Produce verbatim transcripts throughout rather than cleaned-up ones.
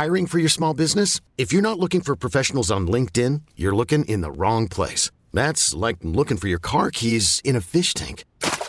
Hiring for your small business? If you're not looking for professionals on LinkedIn, you're looking in the wrong place. That's like looking for your car keys in a fish tank.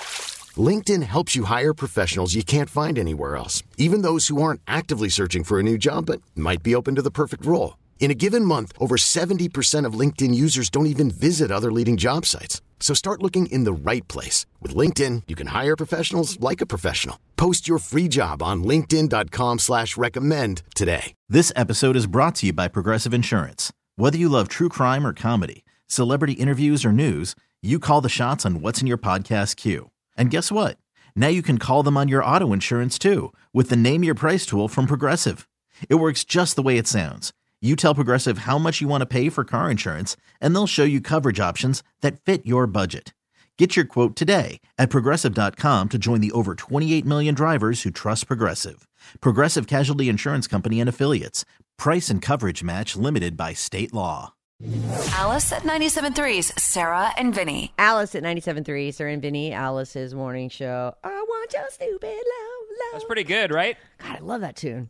LinkedIn helps you hire professionals you can't find anywhere else, even those who aren't actively searching for a new job but might be open to the perfect role. In a given month, over seventy percent of LinkedIn users don't even visit other leading job sites. So start looking in the right place. With LinkedIn, you can hire professionals like a professional. Post your free job on linkedin dot com slash recommend today. This episode is brought to you by Progressive Insurance. Whether you love true crime or comedy, celebrity interviews or news, you call the shots on what's in your podcast queue. And guess what? Now you can call them on your auto insurance too with the Name Your Price tool from Progressive. It works just the way it sounds. You tell Progressive how much you want to pay for car insurance, and they'll show you coverage options that fit your budget. Get your quote today at Progressive dot com to join the over twenty-eight million drivers who trust Progressive. Progressive Casualty Insurance Company and Affiliates. Price and coverage match limited by state law. Alice at ninety-seven point three's Sarah and Vinny. Alice at ninety-seven point three, Sarah and Vinny, Alice's morning show. I want your stupid love, love. That's pretty good, right? God, I love that tune.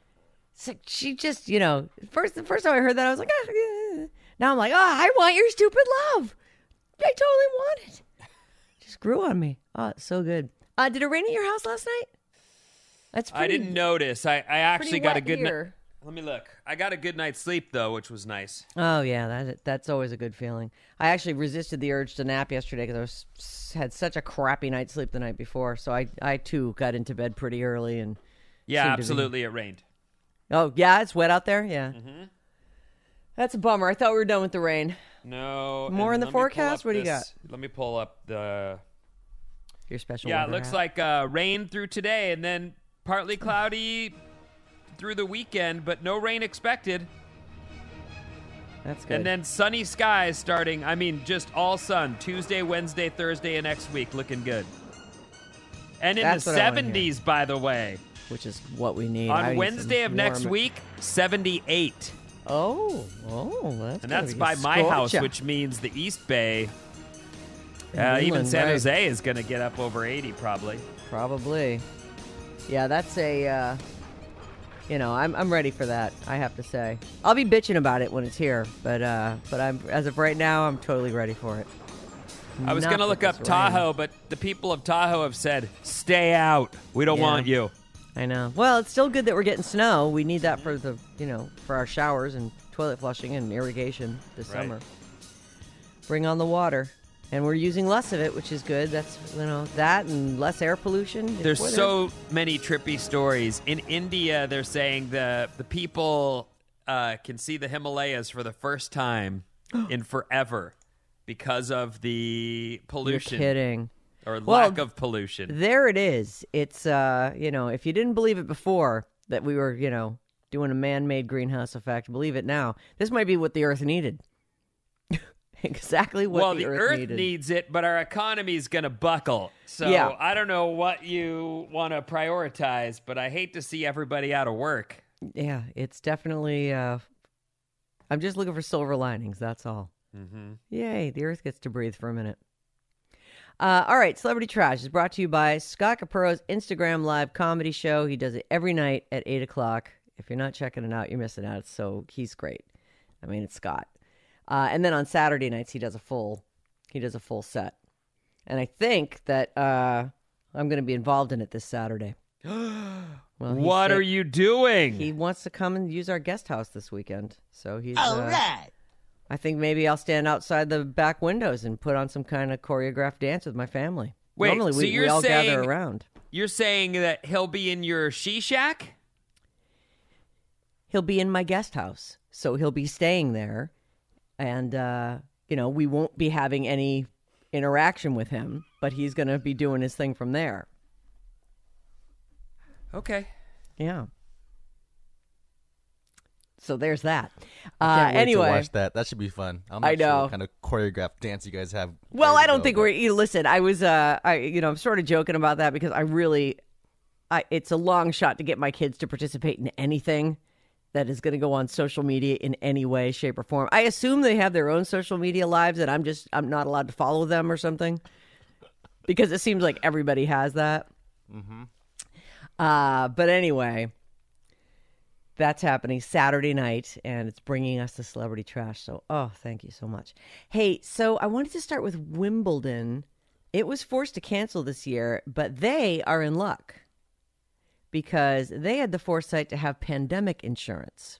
So she just, you know, first the first time I heard that, I was like, ah, yeah. Now I'm like, oh, I want your stupid love. I totally want it. Just grew on me. Oh, it's so good. Uh, did it rain at your house last night? That's pretty, I didn't notice. I, I actually got a good night. Let me look. I got a good night's sleep, though, which was nice. Oh, yeah, that that's always a good feeling. I actually resisted the urge to nap yesterday because I was had such a crappy night's sleep the night before. So I, I too, got into bed pretty early. and Yeah, absolutely, it rained. Oh, yeah, it's wet out there? Yeah. Mm-hmm. That's a bummer. I thought we were done with the rain. No. More in the forecast? What do you got? Let me pull up the... Your special Yeah, it weather looks app. like uh, rain through today and then partly cloudy through the weekend, but no rain expected. That's good. And then sunny skies starting, I mean, just all sun, Tuesday, Wednesday, Thursday, and next week, looking good. And in That's the what I wanna seventies, by the way. Which is what we need. I On need Wednesday some of next warm- week, seventy-eight. Oh, oh, that's And gonna that's be by my house, scorcher. which means the East Bay, In uh, even England, San right. Jose is going to get up over eighty probably. Probably. Yeah, that's a, uh, you know, I'm I'm ready for that, I have to say. I'll be bitching about it when it's here, but uh, but I'm as of right now, I'm totally ready for it. I was Not going to with look up this rain. Tahoe, but the people of Tahoe have said, stay out. We don't Yeah. want you. I know. Well, it's still good that we're getting snow. We need that for the, you know, for our showers and toilet flushing and irrigation this Right. summer. Bring on the water. And we're using less of it, which is good. That's, you know, that and less air pollution. There's Boy, so many trippy stories. In India, they're saying the, the people uh, can see the Himalayas for the first time in forever because of the You're pollution. kidding. Or Well, lack of pollution. There it is. It's, uh, you know, if you didn't believe it before that we were, you know, doing a man-made greenhouse effect, believe it now. This might be what the Earth needed. Exactly what well, the, the Earth, Earth needed. needs it, but our economy's going to buckle. So Yeah. I don't know what you want to prioritize, but I hate to see everybody out of work. Yeah, it's definitely, uh, I'm just looking for silver linings, that's all. Mm-hmm. Yay, the Earth gets to breathe for a minute. Uh, all right, Celebrity Trash is brought to you by Scott Capuro's Instagram Live comedy show. He does it every night at eight o'clock. If you're not checking it out, you're missing out. So he's great. I mean, it's Scott. Uh, and then on Saturday nights, he does a full, he does a full set. And I think that uh, I'm going to be involved in it this Saturday. Well, he What said are you doing? He wants to come and use our guest house this weekend. So he's All uh, right. I think maybe I'll stand outside the back windows and put on some kind of choreographed dance with my family. Wait, Normally so we, you're we all gather saying- around. You're saying that he'll be in your she shack? He'll be in my guest house. So he'll be staying there. And, uh, you know, we won't be having any interaction with him, but he's going to be doing his thing from there. Okay. Yeah. So there's that. I Uh, can't wait anyway, to watch that. That should be fun. I'm not I sure know. what kind of choreographed dance you guys have. well, ready I to don't go, think but- we're. You listen, I was, uh, I, you know, I'm sort of joking about that because I really, I, it's a long shot to get my kids to participate in anything that is going to go on social media in any way, shape, or form. I assume they have their own social media lives, and I'm just, I'm not allowed to follow them or something, because it seems like everybody has that. Mm-hmm. Uh, but anyway, that's happening Saturday night, and it's bringing us the celebrity trash. So, oh, thank you so much. Hey, so I wanted to start with Wimbledon. It was forced to cancel this year, but they are in luck because they had the foresight to have pandemic insurance.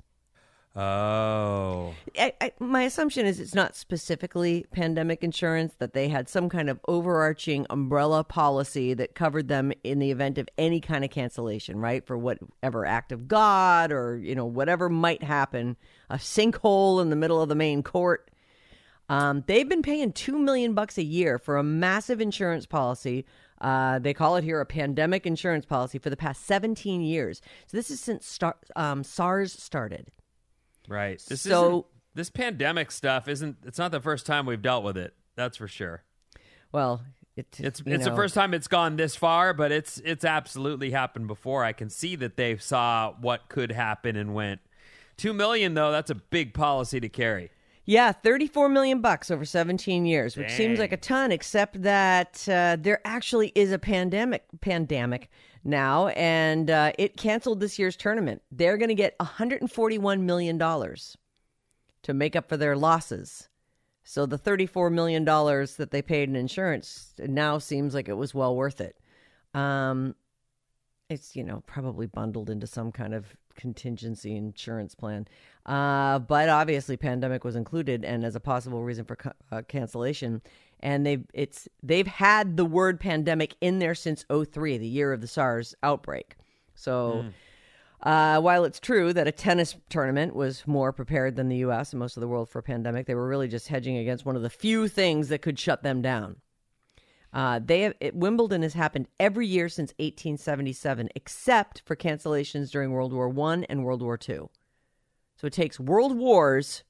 Oh. I, I, my assumption is it's not specifically pandemic insurance, that they had some kind of overarching umbrella policy that covered them in the event of any kind of cancellation, right? For whatever act of God or, you know, whatever might happen, a sinkhole in the middle of the main court. Um, they've been paying two million bucks a year for a massive insurance policy. Uh, they call it here a pandemic insurance policy for the past seventeen years. So this is since star- um, SARS started. Right. This so this pandemic stuff isn't. It's not the first time we've dealt with it. That's for sure. Well, it, it's you it's know, the first time it's gone this far, but it's it's absolutely happened before. I can see that they saw what could happen and went. Two million though. That's a big policy to carry. Yeah, thirty-four million bucks over seventeen years, which Dang. seems like a ton, except that uh, there actually is a pandemic pandemic now, and uh, it canceled this year's tournament. They're going to get one hundred forty-one million dollars to make up for their losses. So the thirty-four million dollars that they paid in insurance now seems like it was well worth it. Um, it's, you know, probably bundled into some kind of contingency insurance plan. Uh, but obviously pandemic was included and as a possible reason for uh, cancellation. And they've, it's, they've had the word pandemic in there since oh three, the year of the SARS outbreak. So mm. uh, while it's true that a tennis tournament was more prepared than the U S and most of the world for a pandemic, they were really just hedging against one of the few things that could shut them down. Uh, they have, it, Wimbledon has happened every year since eighteen seventy-seven, except for cancellations during World War One and World War Two. So it takes world wars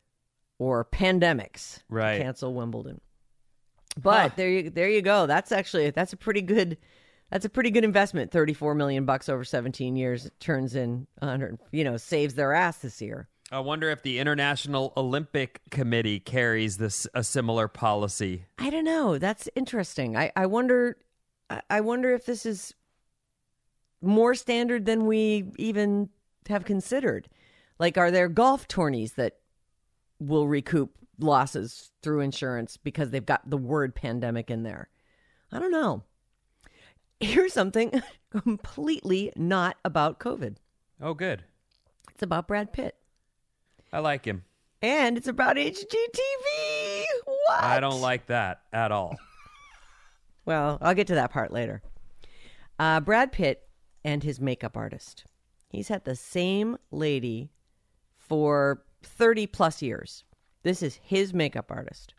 or pandemics right. to cancel Wimbledon. But huh. there you there you go. That's actually that's a pretty good that's a pretty good investment. Thirty-four million bucks over seventeen years. It turns in one hundred, you know, saves their ass this year. I wonder if the International Olympic Committee carries this a similar policy. I don't know. That's interesting. I, I wonder I wonder if this is more standard than we even have considered. Like, are there golf tourneys that will recoup losses through insurance because they've got the word pandemic in there? I don't know. Here's something completely not about COVID. Oh, good. It's about Brad Pitt. I like him. And it's about H G T V. What? I don't like that at all. Well, I'll get to that part later. Uh, Brad Pitt and his makeup artist. He's had the same lady for thirty plus years. This is his makeup artist.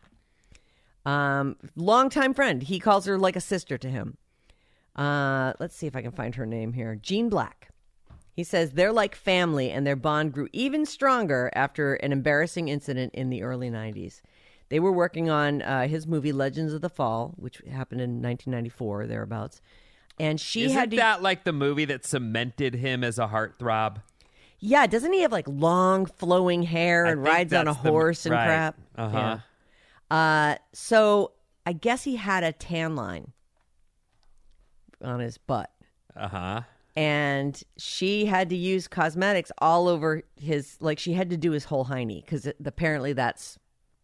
Um, longtime friend. He calls her like a sister to him. Uh, let's see if I can find her name here. Jean Black. He says they're like family, and their bond grew even stronger after an embarrassing incident in the early nineties. They were working on uh, his movie Legends of the Fall, which happened in nineteen ninety-four, thereabouts. And she Isn't had to... that like the movie that cemented him as a heartthrob? Yeah, doesn't he have like long flowing hair and rides on a horse the... and right. crap? Uh-huh. Yeah. Uh, so I guess he had a tan line on his butt. Uh-huh. And she had to use cosmetics all over his, like she had to do his whole hiney because apparently that's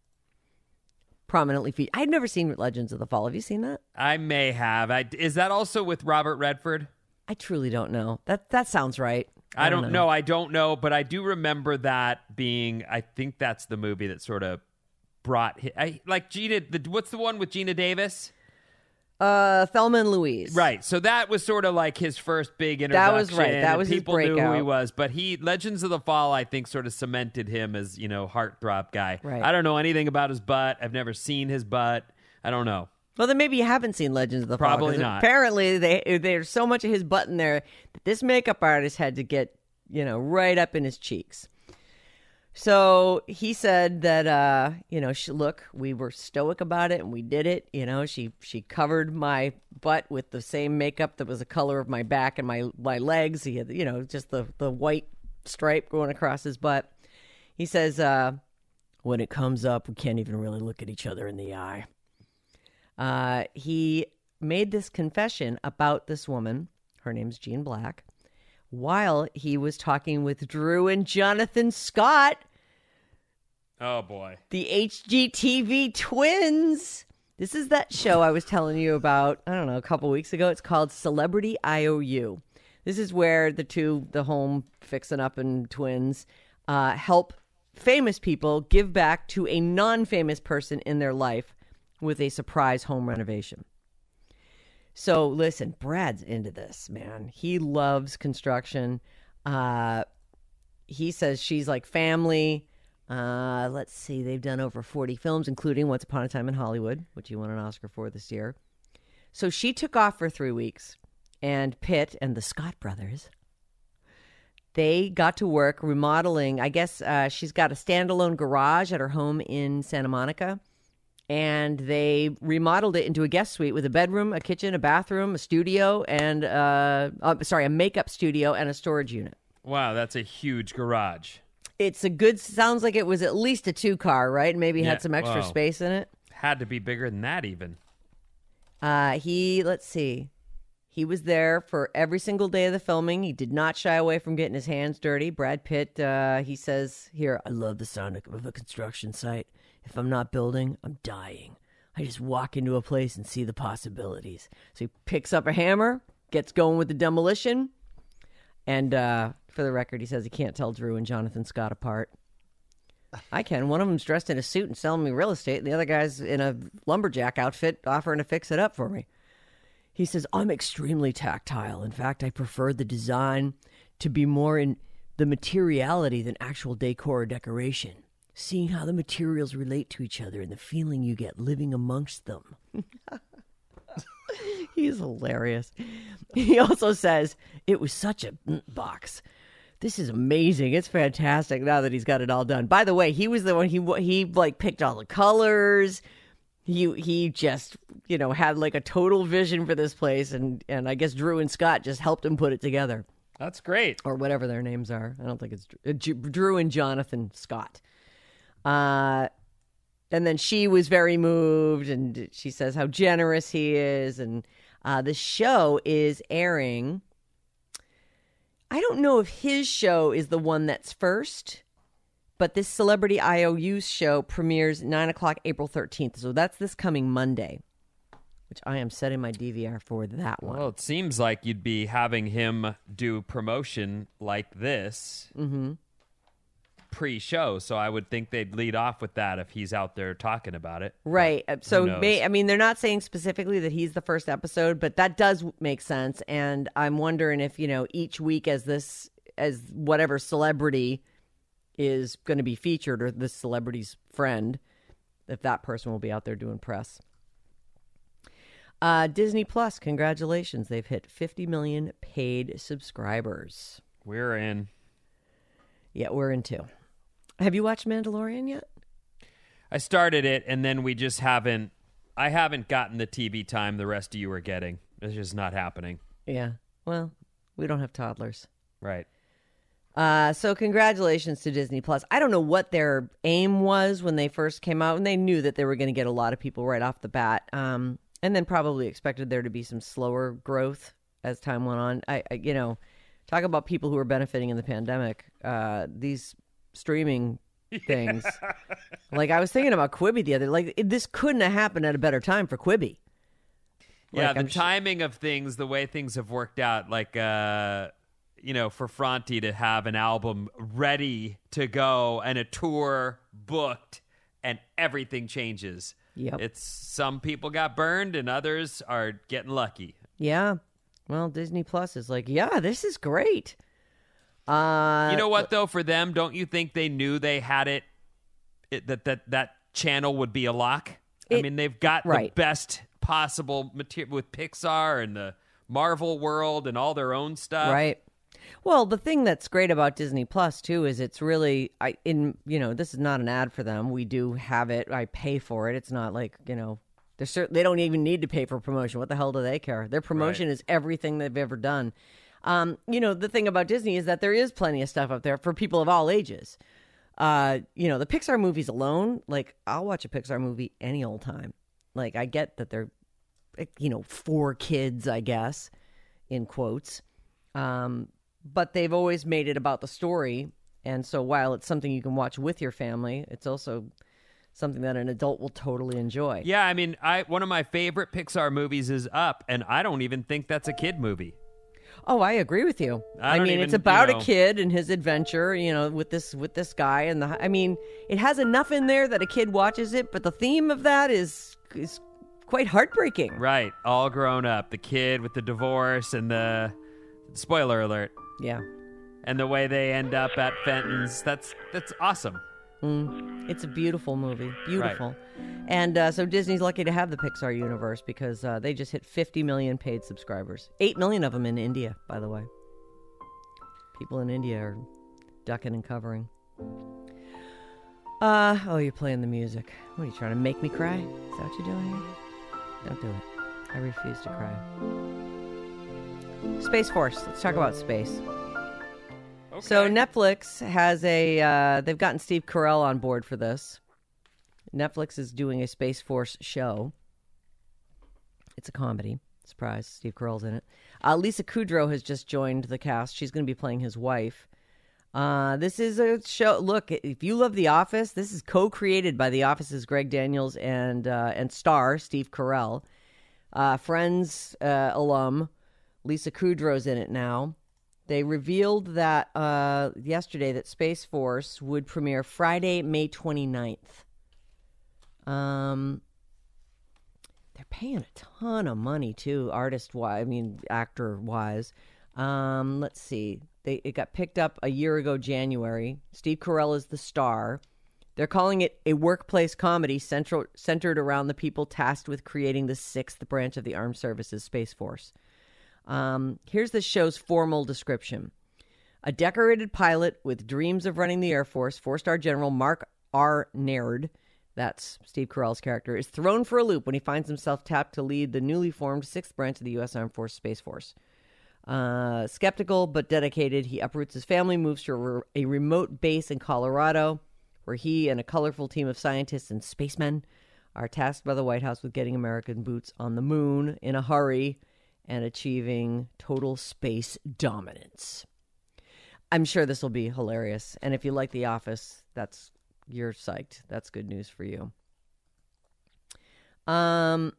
prominently featured. I'd never seen Legends of the Fall. Have you seen that? I may have. I, is that also with Robert Redford? I truly don't know. That that sounds right. I, I don't, don't know. know. I don't know, but I do remember that being, I think that's the movie that sort of brought, I, like Gina, the, what's the one with Gina Davis? Uh, Thelma and Louise. Right. So that was sort of like his first big introduction. That was right. That was his people breakout. knew who he was. But he, Legends of the Fall, I think, sort of cemented him as, you know, heartthrob guy. Right. I don't know anything about his butt. I've never seen his butt. I don't know. Well, then maybe you haven't seen Legends of the Fall. Probably not. Apparently, they, there's so much of his butt in there that this makeup artist had to get, you know, right up in his cheeks. So he said that, uh, you know, she, look, we were stoic about it and we did it. You know, she she covered my butt with the same makeup that was the color of my back and my, my legs. He had, you know, just the, the white stripe going across his butt. He says, uh, when it comes up, we can't even really look at each other in the eye. Uh, he made this confession about this woman. Her name's Jean Black. while he was talking with Drew and Jonathan Scott, Oh, boy. the H G T V twins. This is that show I was telling you about, I don't know, a couple weeks ago. It's called Celebrity I O U. This is where the two, the home fixing up and twins, uh, help famous people give back to a non-famous person in their life with a surprise home renovation. So listen, Brad's into this, man. He loves construction. Uh, he says she's like family. Uh, let's see. They've done over forty films, including Once Upon a Time in Hollywood, which he won an Oscar for this year. So she took off for three weeks, and Pitt and the Scott brothers, they got to work remodeling. I guess uh, she's got a standalone garage at her home in Santa Monica, and they remodeled it into a guest suite with a bedroom, a kitchen, a bathroom, a studio, and uh, uh, sorry, a makeup studio and a storage unit. Wow, that's a huge garage. It's a good, sounds like it was at least a two-car, right? Maybe Yeah, had some extra wow. space in it. Had to be bigger than that, even. Uh, he, let's see, he was there for every single day of the filming. He did not shy away from getting his hands dirty. Brad Pitt, uh, he says here, I love the sound of a construction site. If I'm not building, I'm dying. I just walk into a place and see the possibilities. So he picks up a hammer, gets going with the demolition, and uh, for the record, he says he can't tell Drew and Jonathan Scott apart. I can. One of them's dressed in a suit and selling me real estate, and the other guy's in a lumberjack outfit offering to fix it up for me. He says, I'm extremely tactile. In fact, I prefer the design to be more in the materiality than actual decor or decoration. Seeing how the materials relate to each other and the feeling you get living amongst them. He's hilarious. He also says, it was such a box. This is amazing. It's fantastic now that he's got it all done. By the way, he was the one, he he like picked all the colors. He he just, you know, had like a total vision for this place. And, and I guess Drew and Scott just helped him put it together. That's great. Or whatever their names are. I don't think it's uh, Drew and Jonathan Scott. Uh, and then she was very moved, and she says how generous he is. And uh, the show is airing. I don't know if his show is the one that's first, but this Celebrity I O U show premieres nine o'clock April thirteenth. So that's this coming Monday, which I am setting my D V R for that one. Well, it seems like you'd be having him do promotion like this Mm-hmm. pre-show, so I would think they'd lead off with that if he's out there talking about it. Right. But So, who knows? may, I mean, they're not saying specifically that he's the first episode, but that does make sense. And I'm wondering if, you know, each week as this, as whatever celebrity is going to be featured, or this celebrity's friend, if that person will be out there doing press. Uh, Disney Plus, congratulations. They've hit fifty million paid subscribers. We're in. Yeah, we're in two. Have you watched Mandalorian yet? I started it, and then we just haven't. I haven't gotten the T V time the rest of you are getting. It's just not happening. Yeah. Well, we don't have toddlers. Right. Uh, so congratulations to Disney Plus. I don't know what their aim was when they first came out, and they knew that they were going to get a lot of people right off the bat, um, and then probably expected there to be some slower growth as time went on. I, I you know, talk about people who are benefiting in the pandemic. Uh, these streaming things, like I was thinking about Quibi the other, like it, this couldn't have happened at a better time for Quibi. Yeah, Like, the I'm sh- timing of things, the way things have worked out, like, uh, you know, for Fronty to have an album ready to go and a tour booked and everything changes. Yep. It's some people got burned and others are getting lucky. Yeah. Well, Disney Plus is like, yeah, this is great. Uh, You know what, though, for them, don't you think they knew they had it, it that, that that channel would be a lock? I It- mean, they've got right. the best possible material with Pixar and the Marvel world and all their own stuff. Right. Well, the thing that's great about Disney Plus too is it's really, I in you know, this is not an ad for them. We do have it. I pay for it. It's not like, you know, they're certain, they don't even need to pay for promotion. What the hell do they care? Their promotion Right. is everything they've ever done. Um, you know, the thing about Disney is that there is plenty of stuff up there for people of all ages. Uh, you know, the Pixar movies alone, like I'll watch a Pixar movie any old time. Like I get that they're, you know, for kids, I guess, in quotes. Um, but they've always made it about the story. And so while it's something you can watch with your family, it's also something that an adult will totally enjoy. Yeah, I mean, I one of my favorite Pixar movies is Up, and I don't even think that's a kid movie. Oh, I agree with you. I I, don't mean, even, it's about you know- a kid and his adventure, you know, with this with this guy and the. I mean, it has enough in there that a kid watches it, but the theme of that is is quite heartbreaking. Right, all grown up. The kid with the divorce and the spoiler alert, Yeah, and the way they end up at Fenton's. That's that's awesome. it's a beautiful movie, beautiful. And uh, so Disney's lucky to have the Pixar universe because uh, they just hit fifty million paid subscribers. Eight million of them in India, by the way. People in India are ducking and covering. Uh, oh, you're playing the music. What, are you trying to make me cry? Is that what you're doing here? Don't do it. I refuse to cry. Space Force. Let's talk about space. Okay. So Netflix has a, uh, they've gotten Steve Carell on board for this. Netflix is doing a Space Force show. It's a comedy. Surprise, Steve Carell's in it. Uh, Lisa Kudrow has just joined the cast. She's going to be playing his wife. Uh, this is a show. Look, if you love The Office, this is co-created by The Office's Greg Daniels and uh, and star Steve Carell. Uh, Friends uh, alum Lisa Kudrow's in it now. They revealed that uh, yesterday that Space Force would premiere Friday, May twenty-ninth. Um, they're paying a ton of money too, artist-wise. I mean, actor-wise. Um, let's see. They it got picked up a year ago, January. Steve Carell is the star. They're calling it a workplace comedy central, centered around the people tasked with creating the sixth branch of the Armed Services, Space Force. Um, here's the show's formal description. A decorated pilot with dreams of running the Air Force, four-star General Mark R. Naird, that's Steve Carell's character, is thrown for a loop when he finds himself tapped to lead the newly formed sixth branch of the U S Armed Forces Space Force. Uh, skeptical but dedicated, he uproots his family, moves to a, re- a remote base in Colorado, where he and a colorful team of scientists and spacemen are tasked by the White House with getting American boots on the moon in a hurry and achieving total space dominance. I'm sure this will be hilarious. And if you like The Office, that's you're psyched. That's good news for you. Um,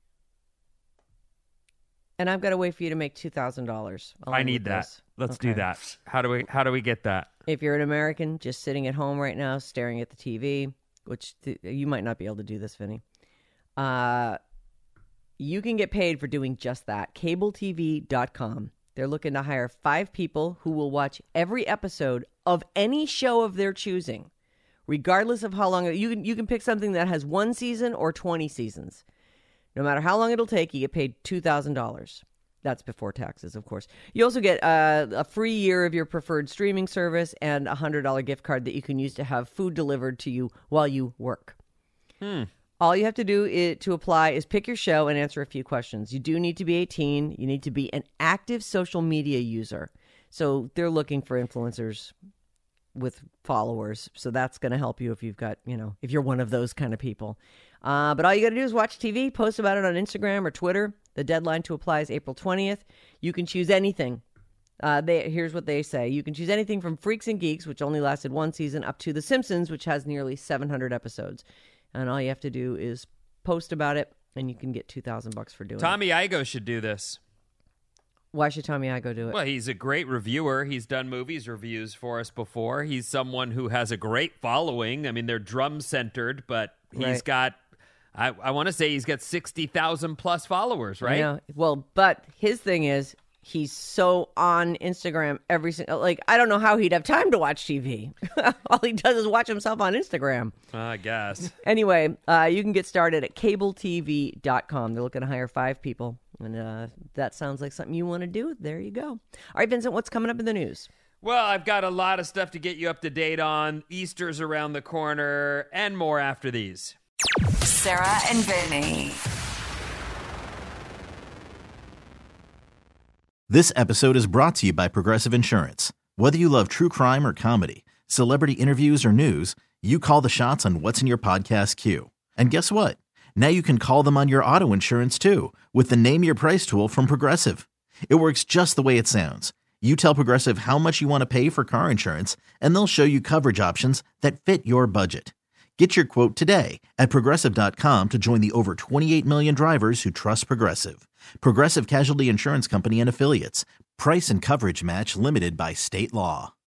and I've got to wait for you to make two thousand dollars. I need that. Let's do that. How do we how do we get that? If you're an American just sitting at home right now, staring at the T V, which th- you might not be able to do this, Vinny, uh, you can get paid for doing just that. Cable T V dot com. They're looking to hire five people who will watch every episode of any show of their choosing, regardless of how long. You can, you can pick something that has one season or twenty seasons. No matter how long it'll take, you get paid two thousand dollars. That's before taxes, of course. You also get uh, a free year of your preferred streaming service and a one hundred dollars gift card that you can use to have food delivered to you while you work. Hmm. All you have to do is, to apply is pick your show and answer a few questions. You do need to be eighteen. You need to be an active social media user. So they're looking for influencers with followers. So that's going to help you if you've got, you know, if you're one of those kind of people. Uh, but all you got to do is watch T V, post about it on Instagram or Twitter. The deadline to apply is April twentieth. You can choose anything. Uh, they, here's what they say. You can choose anything from Freaks and Geeks, which only lasted one season, up to The Simpsons, which has nearly seven hundred episodes. And all you have to do is post about it, and you can get two thousand bucks for doing Tommy it. Igoe should do this. Why should Tommy Igoe do it? Well, he's a great reviewer. He's done movies reviews for us before. He's someone who has a great following. I mean, they're drum-centered, but he's Right. got, I, I want to say he's got sixty thousand plus followers, right? Yeah. Well, but his thing is he's so on Instagram every single, like, I don't know how he'd have time to watch T V. All he does is watch himself on Instagram. I guess. Anyway, uh, you can get started at Cable T V dot com. They're looking to hire five people. And uh, that sounds like something you want to do. There you go. All right, Vincent, what's coming up in the news? Well, I've got a lot of stuff to get you up to date on. Easter's around the corner and more after these. Sarah and Vinny. This episode is brought to you by Progressive Insurance. Whether you love true crime or comedy, celebrity interviews or news, you call the shots on what's in your podcast queue. And guess what? Now you can call them on your auto insurance too with the Name Your Price tool from Progressive. It works just the way it sounds. You tell Progressive how much you want to pay for car insurance, and they'll show you coverage options that fit your budget. Get your quote today at Progressive dot com to join the over twenty-eight million drivers who trust Progressive. Progressive Casualty Insurance Company and Affiliates. Price and coverage match limited by state law.